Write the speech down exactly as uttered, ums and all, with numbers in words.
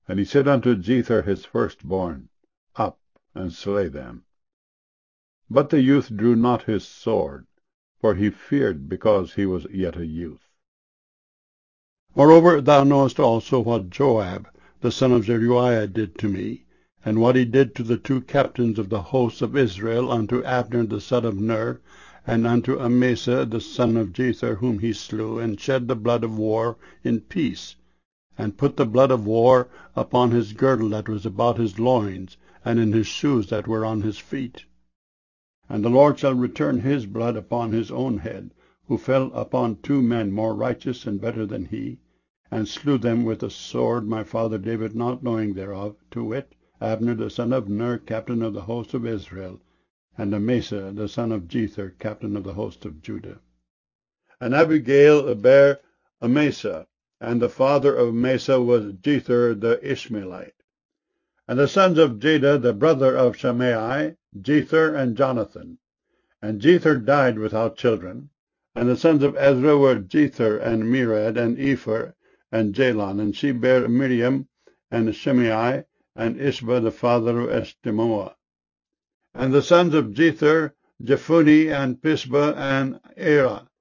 And he said unto Jether his firstborn, Up, and slay them. But the youth drew not his sword, for he feared, because he was yet a youth. Moreover, thou knowest also what Joab the son of Zeruiah did to me, and what he did to the two captains of the hosts of Israel, unto Abner the son of Ner, and unto Amasa the son of Jether, whom he slew, and shed the blood of war in peace, and put the blood of war upon his girdle that was about his loins, and in his shoes that were on his feet. And the Lord shall return his blood upon his own head, who fell upon two men more righteous and better than he, and slew them with a sword, my father David not knowing thereof, to wit, Abner the son of Ner, captain of the host of Israel, and Amasa the son of Jether, captain of the host of Judah. And Abigail bare Amasa, and the father of Amasa was Jether the Ishmaelite. And the sons of Jada, the brother of Shimei, Jether and Jonathan. And Jether died without children. And the sons of Ezra were Jether, and Mered, and Epher, and Jalon. And she bare Miriam, and Shimei, and Ishba the father of Eshtemoa. And the sons of Jether, Jephuni, and Pisba, and Era.